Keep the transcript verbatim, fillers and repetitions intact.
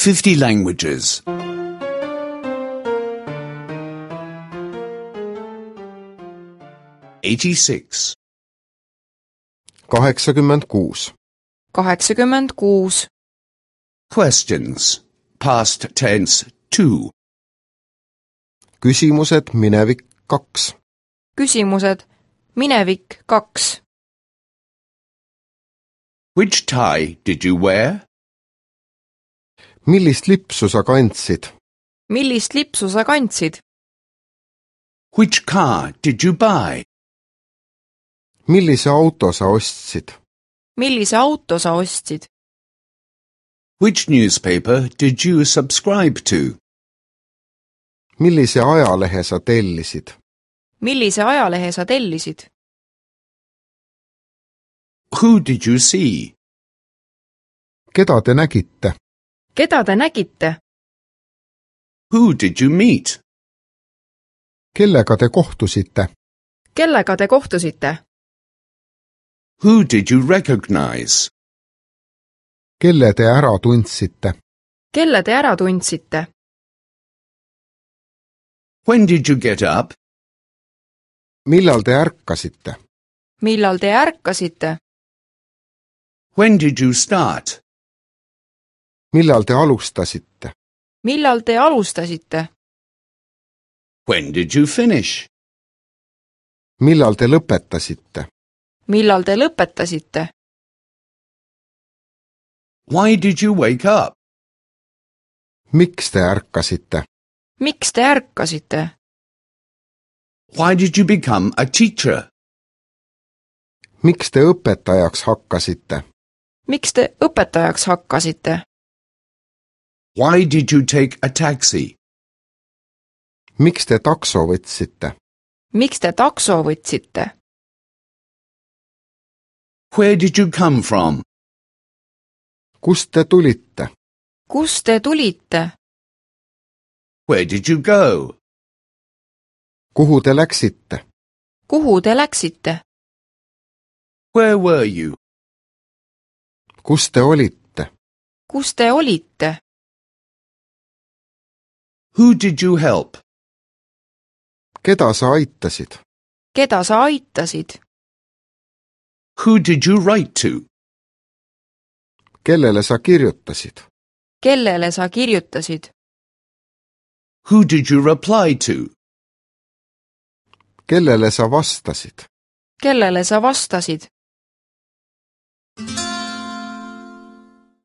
fifty languages. eighty-six. kaheksakümmend kuus. kaheksakümmend kuus. Questions. Past tense two. Küsimused minevik kaks. Küsimused minevik kaks. Which tie did you wear? Millist lipsu sa kandsid? Millist lipsu sa kandsid? Which car did you buy? Millise auto sa ostsid? Millise auto sa ostsid? Which newspaper did you subscribe to? Millise ajalehe sa tellisid? Millise ajalehe sa tellisid? Who did you see? Keda te nägite? Keda te nägite? Who did you meet? Kellega te kohtusite? Kellega te kohtusite? Who did you recognize? Kelle te ära tundsite? Kelle te ära tundsite? When did you get up? Millal te ärkasite? Millal te ärkasite? When did you start? Millal te alustasite? Millal te alustasite? When did you finish? Millal te lõpetasite? Millal te lõpetasite? Why did you wake up? Miks te ärkasite? Miks te ärkasite? Why did you become a teacher? Miks te õpetajaks hakkasite? Miks te õpetajaks hakkasite? Why did you take a taxi? Miks te takso võtsite? Miks te takso võtsite? Where did you come from? Kust te tulite? Kust te tulite? Where did you go? Kuhu te läksite? Kuhu te läksite? Where were you? Kus te olite? Kus te olite? Who did you help? Keda sa aitasid? Keda sa aitasid? Who did you write to? Kellele sa kirjutasid? Kellele sa kirjutasid? Who did you reply to? Kellele sa vastasid? Kellele sa vastasid?